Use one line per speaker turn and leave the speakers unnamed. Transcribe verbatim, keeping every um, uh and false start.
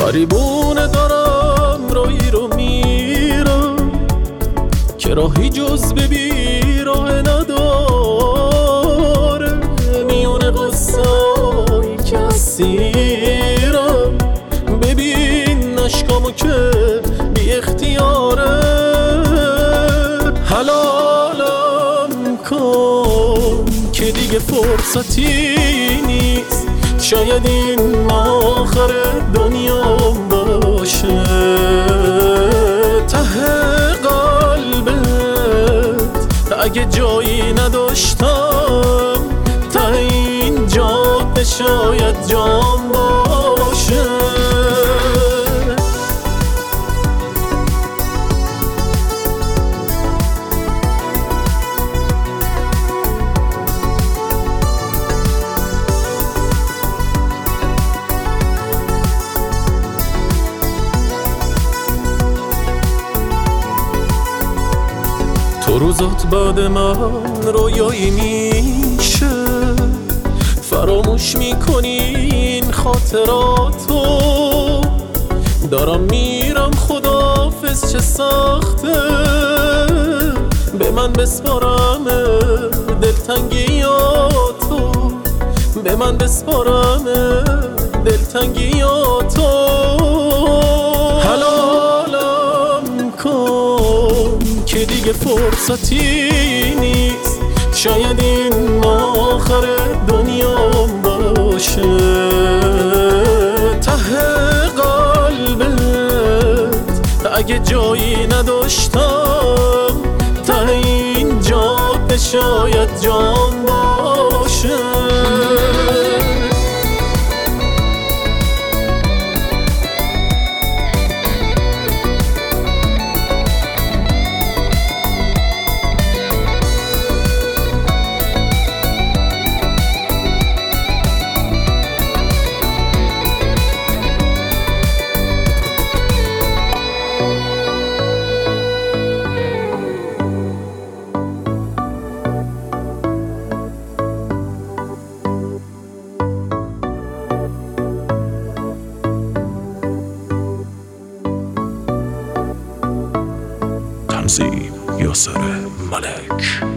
غریبونه دارم رایی رو میرم که راهی جز ببی راه نداره. میونه قصایی که اسیرم ببین نشکامو که بی اختیاره. حلالم کن که دیگه فرصتی نیست، شاید این آخر دنیام باشه. ته قلبت اگه جایی نداشتم، ته این جاده شاید جام باشه. تو روزات بعد من رویایی میشه، فراموش میکنی این خاطراتو. دارم میرم خداحافظ چه سخته، به من بسپارم دلتنگیاتو، به من بسپارم دلتنگیاتو. حلالم کن که دیگه فرصتی نیست، شاید این آخر دنیام باشه. ته قلبت اگه جایی نداشتم، ته این جاده شاید جام باشه.
تنظیم یاسر ملک.